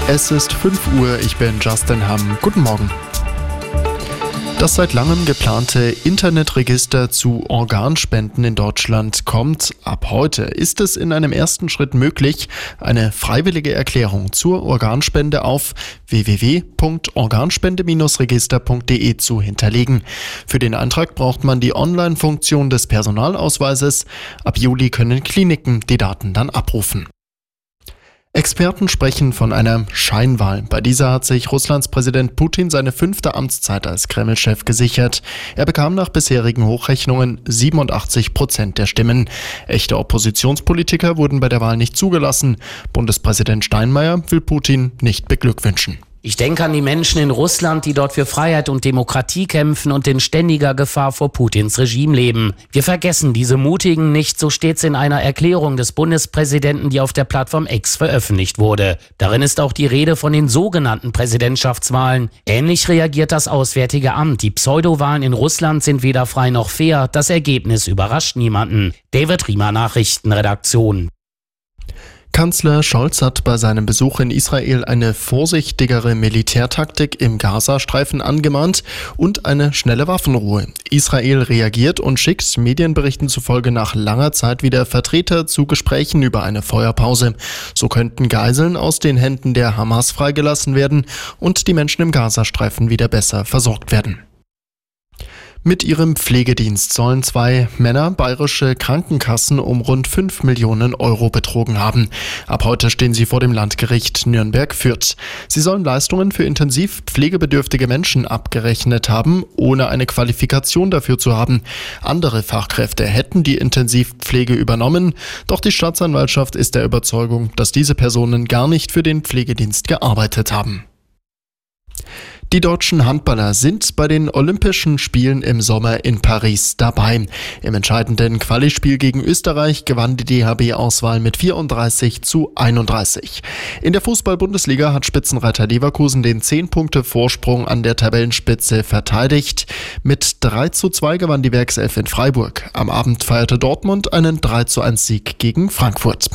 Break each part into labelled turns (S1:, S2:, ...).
S1: Es ist 5 Uhr, ich bin Justin Hamm. Guten Morgen. Das seit langem geplante Internetregister zu Organspenden in Deutschland kommt ab heute. Ist es in einem ersten Schritt möglich, eine freiwillige Erklärung zur Organspende auf www.organspende-register.de zu hinterlegen. Für den Eintrag braucht man die Online-Funktion des Personalausweises. Ab Juli können Kliniken die Daten dann abrufen. Experten sprechen von einer Scheinwahl. Bei dieser hat sich Russlands Präsident Putin seine 5. Amtszeit als Kreml-Chef gesichert. Er bekam nach bisherigen Hochrechnungen 87% der Stimmen. Echte Oppositionspolitiker wurden bei der Wahl nicht zugelassen. Bundespräsident Steinmeier will Putin nicht beglückwünschen.
S2: Ich denke an die Menschen in Russland, die dort für Freiheit und Demokratie kämpfen und in ständiger Gefahr vor Putins Regime leben. Wir vergessen diese Mutigen nicht, so steht's in einer Erklärung des Bundespräsidenten, die auf der Plattform X veröffentlicht wurde. Darin ist auch die Rede von den sogenannten Präsidentschaftswahlen. Ähnlich reagiert das Auswärtige Amt. Die Pseudowahlen in Russland sind weder frei noch fair. Das Ergebnis überrascht niemanden. David Riemer, Nachrichtenredaktion.
S1: Kanzler Scholz hat bei seinem Besuch in Israel eine vorsichtigere Militärtaktik im Gazastreifen angemahnt und eine schnelle Waffenruhe. Israel reagiert und schickt Medienberichten zufolge nach langer Zeit wieder Vertreter zu Gesprächen über eine Feuerpause. So könnten Geiseln aus den Händen der Hamas freigelassen werden und die Menschen im Gazastreifen wieder besser versorgt werden. Mit ihrem Pflegedienst sollen 2 Männer bayerische Krankenkassen um rund 5 Millionen Euro betrogen haben. Ab heute stehen sie vor dem Landgericht Nürnberg-Fürth. Sie sollen Leistungen für intensiv pflegebedürftige Menschen abgerechnet haben, ohne eine Qualifikation dafür zu haben. Andere Fachkräfte hätten die Intensivpflege übernommen, doch die Staatsanwaltschaft ist der Überzeugung, dass diese Personen gar nicht für den Pflegedienst gearbeitet haben. Die deutschen Handballer sind bei den Olympischen Spielen im Sommer in Paris dabei. Im entscheidenden Quali-Spiel gegen Österreich gewann die DHB-Auswahl mit 34:31. In der Fußball-Bundesliga hat Spitzenreiter Leverkusen den 10-Punkte-Vorsprung an der Tabellenspitze verteidigt. Mit 3:2 gewann die Werkself in Freiburg. Am Abend feierte Dortmund einen 3:1-Sieg gegen Frankfurt.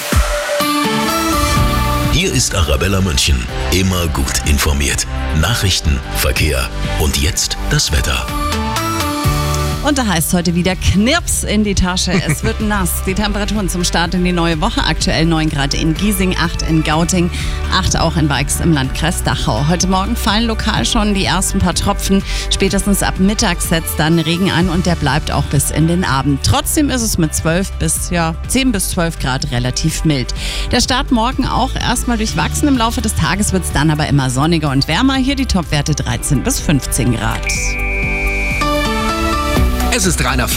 S3: Hier ist Arabella München. Immer gut informiert. Nachrichten, Verkehr und jetzt das Wetter.
S4: Und da heißt es heute wieder Knirps in die Tasche. Es wird nass. Die Temperaturen zum Start in die neue Woche. Aktuell 9 Grad in Giesing, 8 in Gauting, 8 auch in Weix im Landkreis Dachau. Heute Morgen fallen lokal schon die ersten paar Tropfen. Spätestens ab Mittag setzt dann Regen ein und der bleibt auch bis in den Abend. Trotzdem ist es mit 10 bis 12 Grad relativ mild. Der Start morgen auch erstmal durchwachsen. Im Laufe des Tages wird es dann aber immer sonniger und wärmer. Hier die Topwerte 13 bis 15 Grad.
S5: Es ist reiner